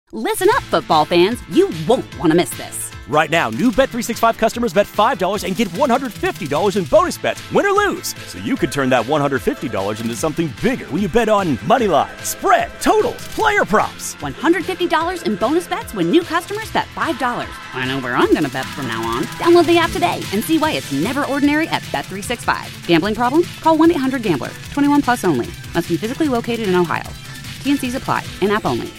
Listen up, football fans. You won't want to miss this. Right now, new Bet365 customers bet $5 and get $150 in bonus bets, win or lose. So you could turn that $150 into something bigger when you bet on money line, spread, totals, player props. $150 in bonus bets when new customers bet $5. I know where I'm going to bet from now on. Download the app today and see why it's never ordinary at Bet365. Gambling problem? Call 1-800-GAMBLER. 21 plus only. Must be physically located in Ohio. T&Cs apply. In-app only.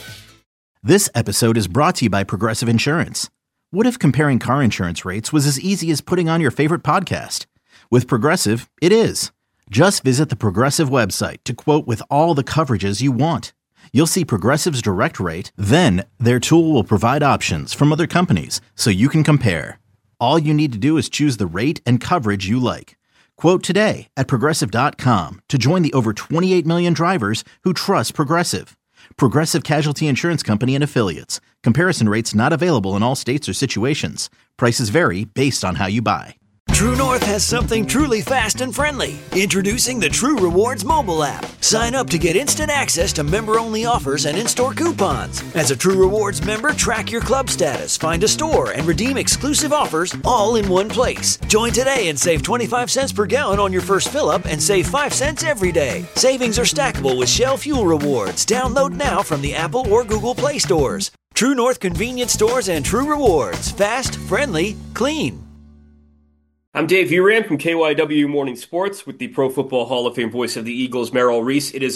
This episode is brought to you by Progressive Insurance. What if comparing car insurance rates was as easy as putting on your favorite podcast? With Progressive, it is. Just visit the Progressive website to quote with all the coverages you want. You'll see Progressive's direct rate, then their tool will provide options from other companies so you can compare. All you need to do is choose the rate and coverage you like. Quote today at Progressive.com to join the over 28 million drivers who trust Progressive. Progressive Casualty Insurance Company and Affiliates. Comparison rates not available in all states or situations. Prices vary based on how you buy. True North has something truly fast and friendly. Introducing the True Rewards mobile app. Sign up to get instant access to member-only offers and in-store coupons. As a True Rewards member, track your club status, find a store, and redeem exclusive offers all in one place. Join today and save 25 cents per gallon on your first fill-up and save 5 cents every day. Savings are stackable with Shell Fuel Rewards. Download now from the Apple or Google Play stores. True North convenience stores and True Rewards. Fast, friendly, clean. I'm Dave Uran from KYW Morning Sports with the Pro Football Hall of Fame voice of the Eagles, Merrill Reese. It is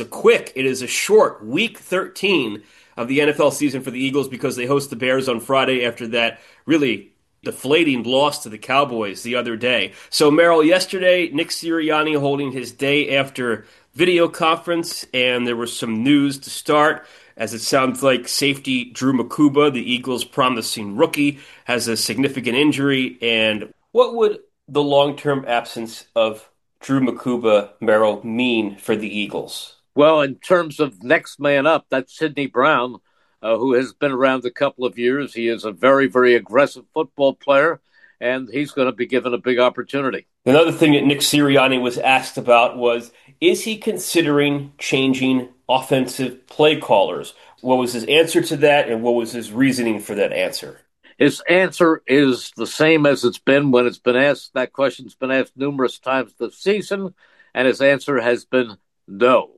a short Week 13 of the NFL season for the Eagles because they host the Bears on Friday after that really deflating loss to the Cowboys the other day. So, Merrill, yesterday, Nick Sirianni holding his day after video conference, and there was some news to start. As it sounds like safety Drew Makuba, the Eagles' promising rookie, has a significant injury. And what would the long-term absence of Drew Makuba, Merrill, mean for the Eagles? Well, in terms of next man up, that's Sidney Brown, who has been around a couple of years. He is a very, very aggressive football player, and he's going to be given a big opportunity. Another thing that Nick Sirianni was asked about was, is he considering changing offensive play callers? What was his answer to that, and what was his reasoning for that answer? His answer is the same as it's been when it's been asked. That question's been asked numerous times this season, and his answer has been no.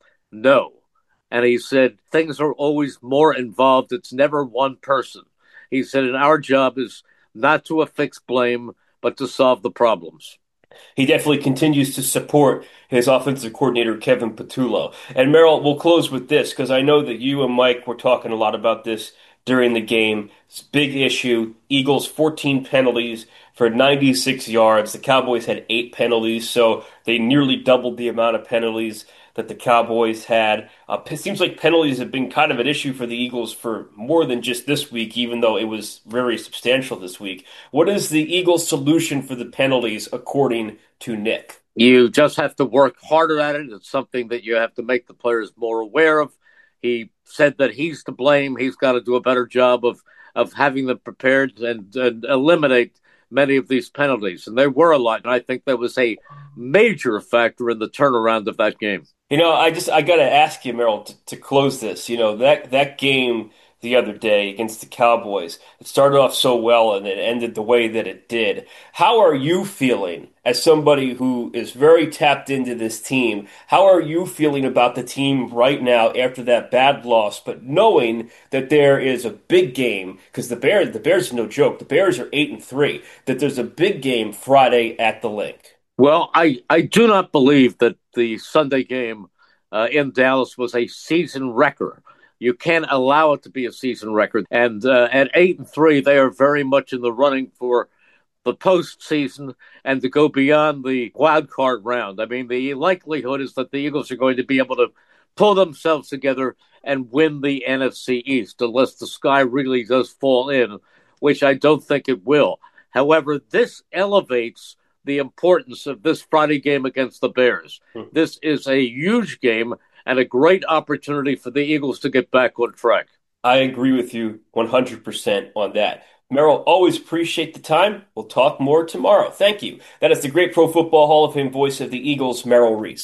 No. And he said things are always more involved. It's never one person. He said, and our job is not to affix blame, but to solve the problems. He definitely continues to support his offensive coordinator, Kevin Patullo. And Merrill, we'll close with this, because I know that you and Mike were talking a lot about this during the game. It's a big issue. Eagles 14 penalties for 96 yards. The Cowboys had 8 penalties, so they nearly doubled the amount of penalties that the Cowboys had. It seems like penalties have been kind of an issue for the Eagles for more than just this week, even though it was very substantial this week. What is the Eagles' solution for the penalties, according to Nick? You just have to work harder at it. It's something that you have to make the players more aware of. He said that he's to blame. He's got to do a better job of having them prepared and eliminate many of these penalties. And there were a lot. And I think that was a major factor in the turnaround of that game. You know, I got to ask you, Merrill, to close this. You know, that game the other day against the Cowboys, it started off so well and it ended the way that it did. How are you feeling as somebody who is very tapped into this team? How are you feeling about the team right now after that bad loss, but knowing that there is a big game, because the Bears are no joke. The Bears are 8-3, that there's a big game Friday at the Link. Well, I do not believe that the Sunday game in Dallas was a season wrecker. You can't allow it to be a season record. And at 8-3, they are very much in the running for the postseason and to go beyond the wild card round. I mean, the likelihood is that the Eagles are going to be able to pull themselves together and win the NFC East, unless the sky really does fall in, which I don't think it will. However, this elevates the importance of this Friday game against the Bears. This is a huge game and a great opportunity for the Eagles to get back on track. I agree with you 100% on that. Merrill, always appreciate the time. We'll talk more tomorrow. Thank you. That is the great Pro Football Hall of Fame voice of the Eagles, Merrill Reese.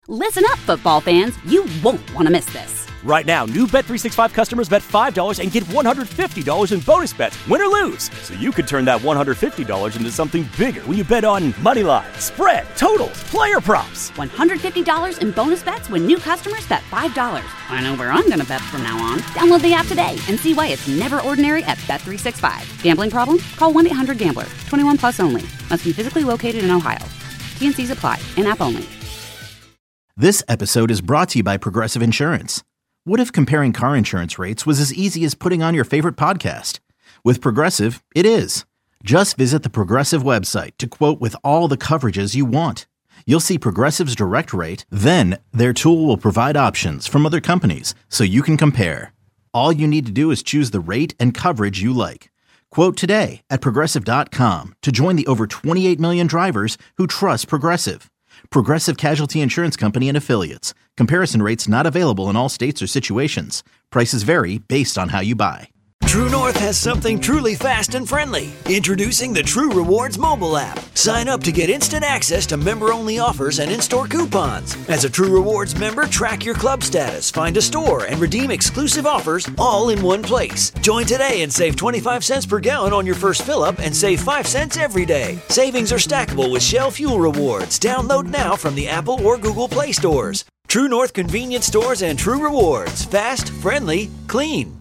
Listen up, football fans. You won't want to miss this. Right now, new Bet365 customers bet $5 and get $150 in bonus bets, win or lose. So you could turn that $150 into something bigger when you bet on moneyline, spread, totals, player props. $150 in bonus bets when new customers bet $5. I know where I'm going to bet from now on. Download the app today and see why it's never ordinary at Bet365. Gambling problem? Call 1-800-GAMBLER. 21 plus only. Must be physically located in Ohio. T&Cs apply. In-app only. This episode is brought to you by Progressive Insurance. What if comparing car insurance rates was as easy as putting on your favorite podcast? With Progressive, it is. Just visit the Progressive website to quote with all the coverages you want. You'll see Progressive's direct rate, then their tool will provide options from other companies so you can compare. All you need to do is choose the rate and coverage you like. Quote today at Progressive.com to join the over 28 million drivers who trust Progressive. Progressive Casualty Insurance Company and Affiliates. Comparison rates not available in all states or situations. Prices vary based on how you buy. True North has something truly fast and friendly. Introducing the True Rewards mobile app. Sign up to get instant access to member-only offers and in-store coupons. As a True Rewards member, track your club status, find a store, and redeem exclusive offers all in one place. Join today and save 25 cents per gallon on your first fill-up and save 5 cents every day. Savings are stackable with Shell Fuel Rewards. Download now from the Apple or Google Play stores. True North convenience stores and True Rewards. Fast, friendly, clean.